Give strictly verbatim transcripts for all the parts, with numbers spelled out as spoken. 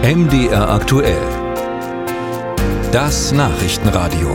M D R aktuell. Das Nachrichtenradio.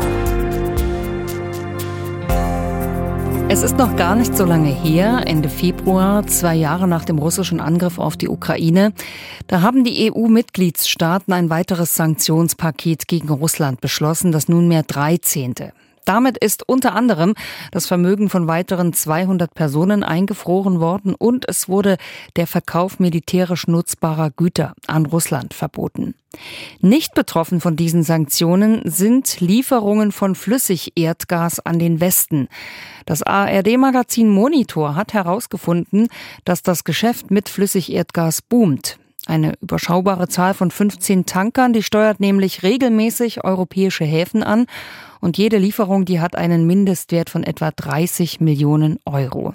Es ist noch gar nicht so lange her, Ende Februar, zwei Jahre nach dem russischen Angriff auf die Ukraine. Da haben die E U-Mitgliedstaaten ein weiteres Sanktionspaket gegen Russland beschlossen, das nunmehr dreizehnte. Damit ist unter anderem das Vermögen von weiteren zweihundert Personen eingefroren worden und es wurde der Verkauf militärisch nutzbarer Güter an Russland verboten. Nicht betroffen von diesen Sanktionen sind Lieferungen von Flüssigerdgas an den Westen. Das A R D-Magazin Monitor hat herausgefunden, dass das Geschäft mit Flüssigerdgas boomt. Eine überschaubare Zahl von fünfzehn Tankern, die steuert nämlich regelmäßig europäische Häfen an. Und jede Lieferung, die hat einen Mindestwert von etwa dreißig Millionen Euro.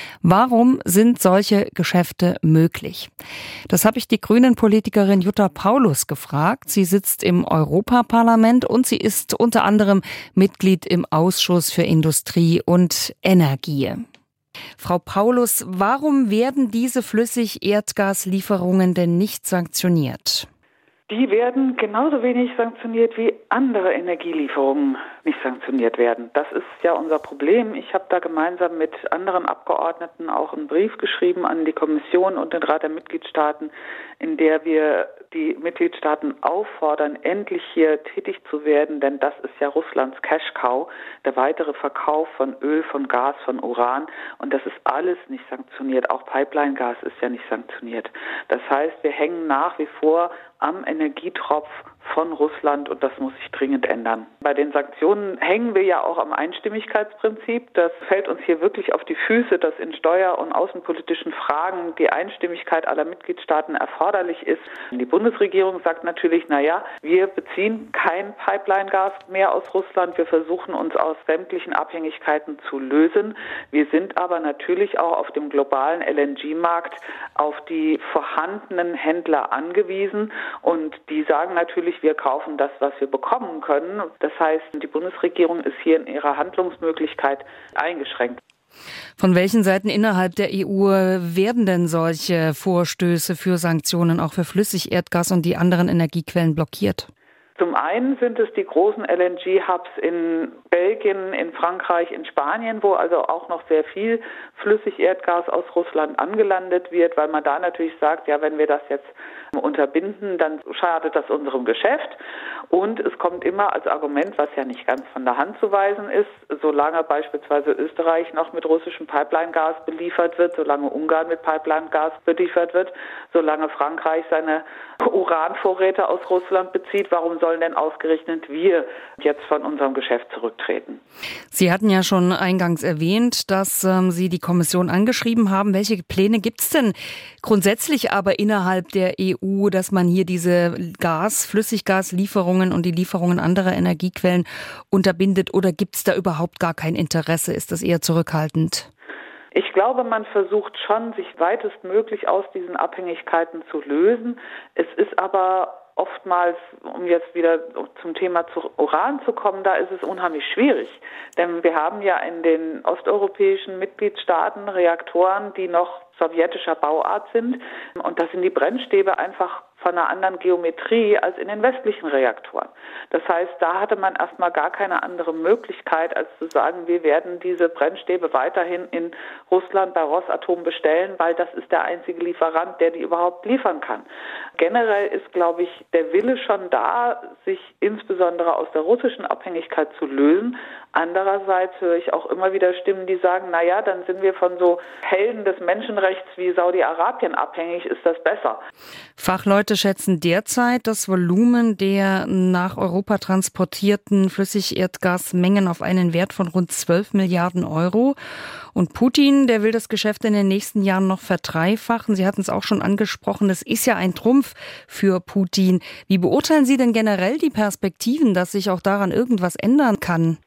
Warum sind solche Geschäfte möglich? Das habe ich die Grünen-Politikerin Jutta Paulus gefragt. Sie sitzt im Europaparlament und sie ist unter anderem Mitglied im Ausschuss für Industrie und Energie. Frau Paulus, warum werden diese Flüssigerdgaslieferungen denn nicht sanktioniert? Die werden genauso wenig sanktioniert wie andere Energielieferungen nicht sanktioniert werden. Das ist ja unser Problem. Ich habe da gemeinsam mit anderen Abgeordneten auch einen Brief geschrieben an die Kommission und den Rat der Mitgliedstaaten, in der wir die Mitgliedstaaten auffordern, endlich hier tätig zu werden, denn das ist ja Russlands Cash-Cow, der weitere Verkauf von Öl, von Gas, von Uran, und das ist alles nicht sanktioniert. Auch Pipeline-Gas ist ja nicht sanktioniert. Das heißt, wir hängen nach wie vor am Energietropf von Russland und das muss sich dringend ändern. Bei den Sanktionen hängen wir ja auch am Einstimmigkeitsprinzip. Das fällt uns hier wirklich auf die Füße, dass in steuer- und außenpolitischen Fragen die Einstimmigkeit aller Mitgliedstaaten erforderlich ist. Die Bundesregierung sagt natürlich, na ja, wir beziehen kein Pipeline-Gas mehr aus Russland. Wir versuchen uns aus sämtlichen Abhängigkeiten zu lösen. Wir sind aber natürlich auch auf dem globalen L N G-Markt auf die vorhandenen Händler angewiesen und die sagen natürlich, wir kaufen das, was wir bekommen können. Das heißt, die Bundesregierung ist hier in ihrer Handlungsmöglichkeit eingeschränkt. Von welchen Seiten innerhalb der E U werden denn solche Vorstöße für Sanktionen auch für Flüssigerdgas und die anderen Energiequellen blockiert? Zum einen sind es die großen L N G-Hubs in Belgien, in Frankreich, in Spanien, wo also auch noch sehr viel Flüssigerdgas aus Russland angelandet wird, weil man da natürlich sagt, ja, wenn wir das jetzt unterbinden, dann schadet das unserem Geschäft. Und es kommt immer als Argument, was ja nicht ganz von der Hand zu weisen ist, solange beispielsweise Österreich noch mit russischem Pipeline-Gas beliefert wird, solange Ungarn mit Pipeline-Gas beliefert wird, solange Frankreich seine Uranvorräte aus Russland bezieht, warum sollen denn ausgerechnet wir jetzt von unserem Geschäft zurücktreten? Sie hatten ja schon eingangs erwähnt, dass ähm, Sie die Kommission angeschrieben haben. Welche Pläne gibt es denn grundsätzlich aber innerhalb der E U, dass man hier diese Gas-, Flüssiggaslieferungen und die Lieferungen anderer Energiequellen unterbindet? Oder gibt es da überhaupt gar kein Interesse? Ist das eher zurückhaltend? Ich glaube, man versucht schon, sich weitestmöglich aus diesen Abhängigkeiten zu lösen. Es ist aber oftmals, um jetzt wieder zum Thema zu Uran zu kommen, da ist es unheimlich schwierig. Denn wir haben ja in den osteuropäischen Mitgliedstaaten Reaktoren, die noch sowjetischer Bauart sind. Und da sind die Brennstäbe einfach von einer anderen Geometrie als in den westlichen Reaktoren. Das heißt, da hatte man erstmal gar keine andere Möglichkeit, als zu sagen, wir werden diese Brennstäbe weiterhin in Russland bei Rosatom bestellen, weil das ist der einzige Lieferant, der die überhaupt liefern kann. Generell ist, glaube ich, der Wille schon da, sich insbesondere aus der russischen Abhängigkeit zu lösen. Andererseits höre ich auch immer wieder Stimmen, die sagen, na ja, dann sind wir von so Helden des Menschenrechts wie Saudi-Arabien abhängig, ist das besser. Fachleute schätzen derzeit das Volumen der nach Europa transportierten Flüssigerdgasmengen auf einen Wert von rund zwölf Milliarden Euro. Und Putin, der will das Geschäft in den nächsten Jahren noch verdreifachen. Sie hatten es auch schon angesprochen, das ist ja ein Trumpf für Putin. Wie beurteilen Sie denn generell die Perspektiven, dass sich auch daran irgendwas ändern kann?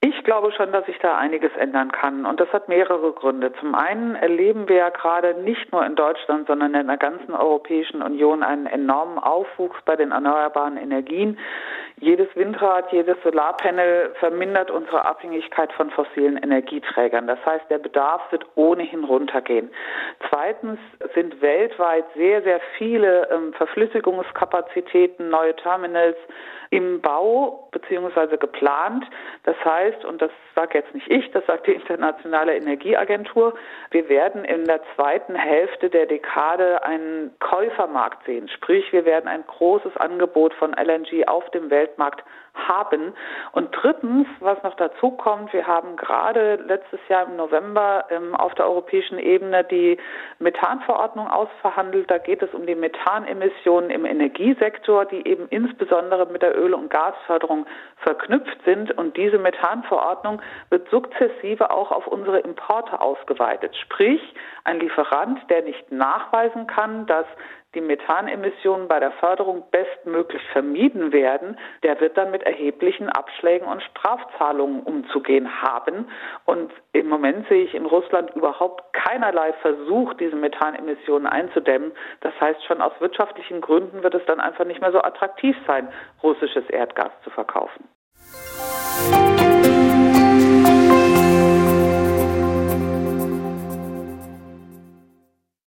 Ich glaube schon, dass sich da einiges ändern kann und das hat mehrere Gründe. Zum einen erleben wir ja gerade nicht nur in Deutschland, sondern in der ganzen Europäischen Union einen enormen Aufwuchs bei den erneuerbaren Energien. Jedes Windrad, jedes Solarpanel vermindert unsere Abhängigkeit von fossilen Energieträgern. Das heißt, der Bedarf wird ohnehin runtergehen. Zweitens sind weltweit sehr, sehr viele ähm, Verflüssigungskapazitäten, neue Terminals im Bau bzw. geplant. Das heißt, und das sagt jetzt nicht ich, das sagt die Internationale Energieagentur, wir werden in der zweiten Hälfte der Dekade einen Käufermarkt sehen. Sprich, wir werden ein großes Angebot von L N G auf dem Weltmarkt haben. Und drittens, was noch dazu kommt, wir haben gerade letztes Jahr im November ähm, auf der europäischen Ebene die Methanverordnung ausverhandelt. Da geht es um die Methanemissionen im Energiesektor, die eben insbesondere mit der Öl- und Gasförderung verknüpft sind. Und diese Methanverordnung wird sukzessive auch auf unsere Importe ausgeweitet. Sprich, ein Lieferant, der nicht nachweisen kann, dass die Methanemissionen bei der Förderung bestmöglich vermieden werden, der wird dann mit erheblichen Abschlägen und Strafzahlungen umzugehen haben. Und im Moment sehe ich in Russland überhaupt keinerlei Versuch, diese Methanemissionen einzudämmen. Das heißt, schon aus wirtschaftlichen Gründen wird es dann einfach nicht mehr so attraktiv sein, russisches Erdgas zu verkaufen.